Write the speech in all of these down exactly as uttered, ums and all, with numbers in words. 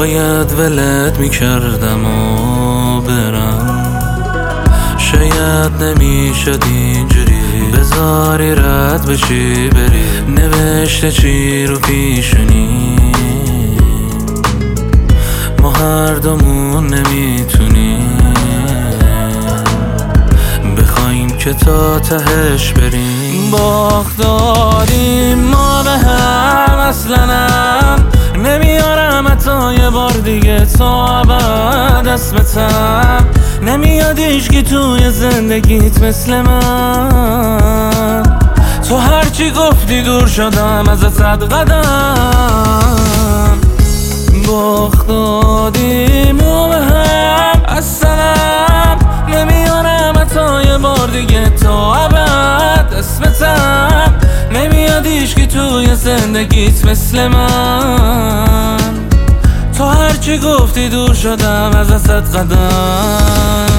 باید ولت میکردم و برم، شاید نمیشد اینجوری بذاری رد بشی بری. نوشته چی رو پیشونی ما هر دومون نمیتونیم بخوایم که تا تهش بریم. باخت دادیم ما به هم، اصلا هم نمیارم حتی یه بار دیگه تا ابد اسمتم. نمیاد هیچکی توی زندگیت مثل من، تو هرچی گفتی دور شدم از صد قدم. باخت دادیم و به هم، اصلا نمیارم حتی یه بار دیگه تا ابد اسمتم. نمیاد هیچکی توی زندگیت مثل من، تو هرچی گفتی دور شدم از صد قدم.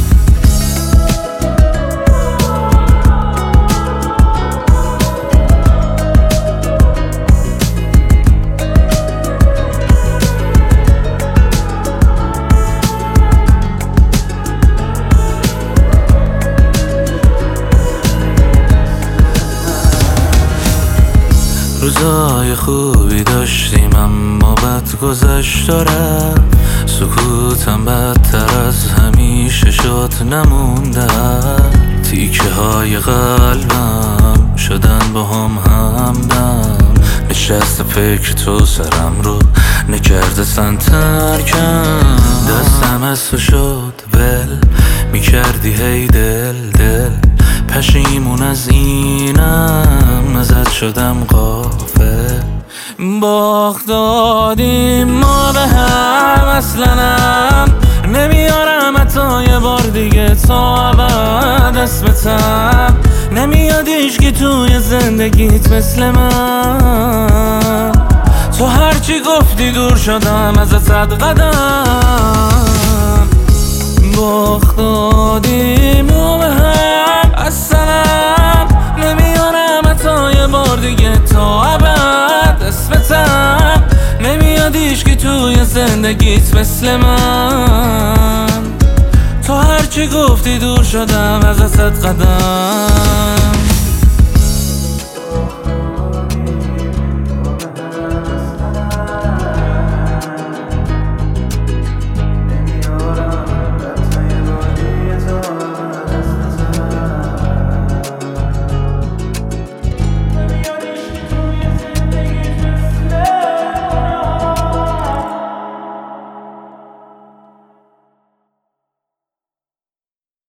روزای خوبی داشتیم اما بد گذشت و رفت. سکوتم بدتر از همیشه شد نمونده. تیکه های قلبم شدن با هم همدم. نشست فکر تو سرم رو نکرده سن ترکم. دستم از تو شد ول میکردی هی دل دل. پشیمون از اینم ازت شدم غافل. باخت دادیم ما به هم، اصلا هم نمیارم حتی یه بار دیگه تا ابد اسمتم. نمیاد هیچکی توی زندگیت مثل من، تو هرچی گفتی دور شدم از صد قدم. باخت دادیم و به هم، اصلا نمیارم حتی یه بار دیگه تا ابد اسمتم. نمیاد هیچکی توی زندگیت مثل من، تو هرچی گفتی دور شدم از صد قدم.